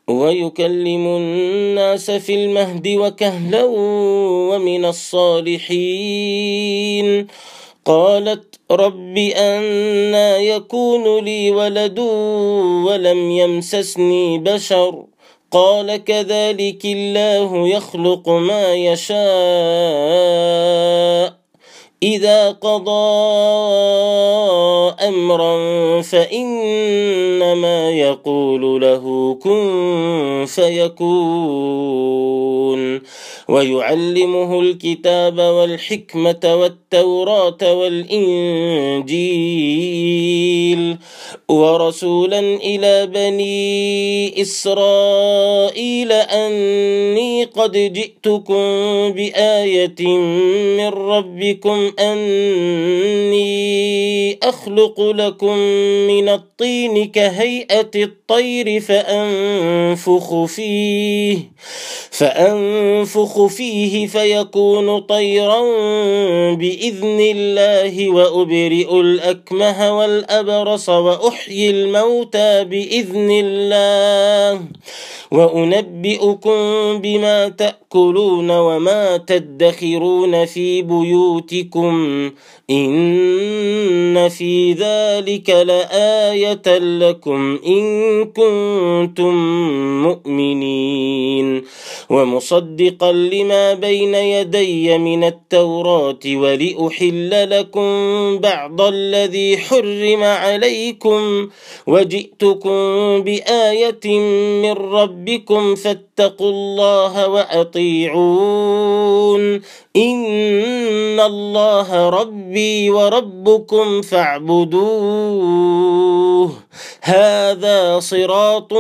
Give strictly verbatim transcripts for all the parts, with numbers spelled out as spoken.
ويكلم الناس في المهد وكهلا ومن الصالحين. قالت رب أنى يكون لي ولد ولم يمسسني بشر قال كذلك الله يخلق ما يشاء إذا قضى أمرا فإنما يقول له كن فيكون. ويعلمه الكتاب والحكمة والتوراة والإنجيل ورسولا إلى بني إسرائيل أني قد جئتكم بآية من ربكم أني أخلق لكم من الطين كهيئة الطير فأنفخ فيه فأنفخ فيه فيكون طيرا بإذن الله وأبرئ الأكمه والأبرص وأحيي الموتى بإذن الله وأنبئكم بما تأكلون وما تدخرون في بيوتكم إن في ذلك لآية لكم إن كنتم مؤمنين. ومصدقا لما بين يدي من التوراة ولأحل لكم بعض الذي حرم عليكم وجئتكم بآية من ربكم فاتقوا الله وأطيعون إن الله ربي وربكم فاعبدوه هذا صراط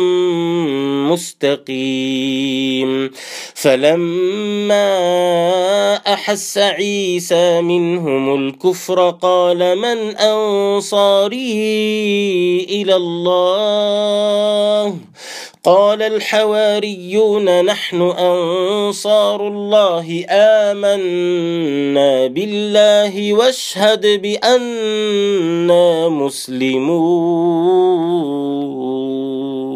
مستقيم. فلما أحس عيسى منهم الكفر قال من أنصاري إلى الله قال الحواريون نحن أنصار الله آمنا بالله واشهد بأننا مسلمون.